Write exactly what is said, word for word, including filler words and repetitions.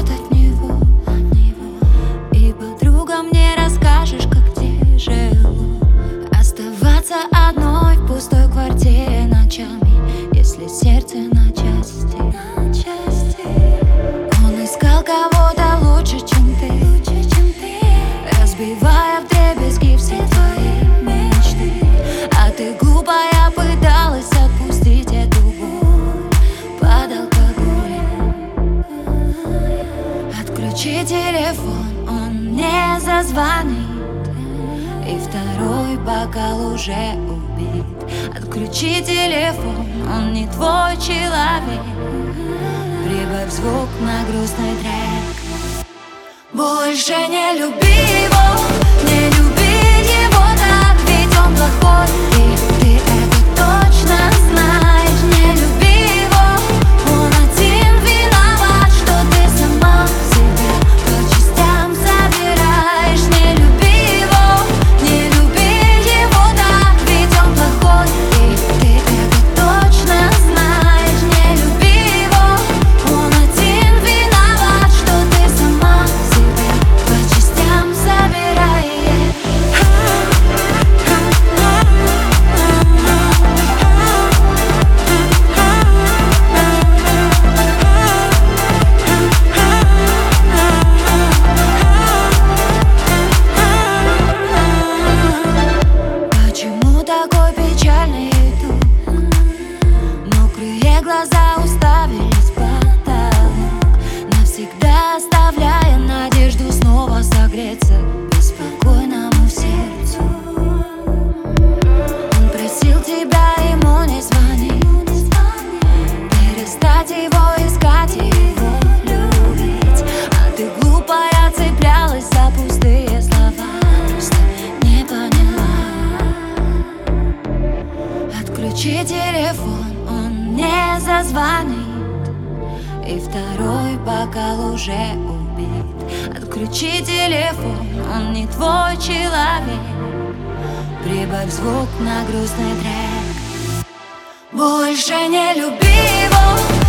от него, и подругам не расскажешь, как где живу. Оставаться одной в пустой квартире ночами, если сердце на части. Он искал кого-то лучше, чем ты, разбивая вдребезги все твои мечты. А ты, глупая, пыталась отпустить эту боль под алкоголем. Отключи телефон, он не зазвонит, и второй бокал уже убит. Отключи телефон, он не твой человек. Прибавь звук на грустный трек. Больше не люби его, не люби его так, ведь он плохой, и ты это точно знаешь. Не люби его, он один виноват, что ты сама себя по частям собираешь. Не люби его, не люби его так, ведь он плохой, и ты это точно знаешь. Не люби его, он один виноват, что ты сама себя по частям собираешь. Почему такой печальный итог? Мокрые глаза уставились в потолок, навсегда оставляя надежду снова согреться беспокойному сердцу. Он просил тебя ему не звонить, перестать его искать и его любить. А ты, глупая, цеплялась за пустые слова, просто не поняла. Отключи телефон, он не зазвонит, и второй бокал уже убит. Отключи телефон, он не твой человек. Прибавь звук на грустный трек. Больше не люби его.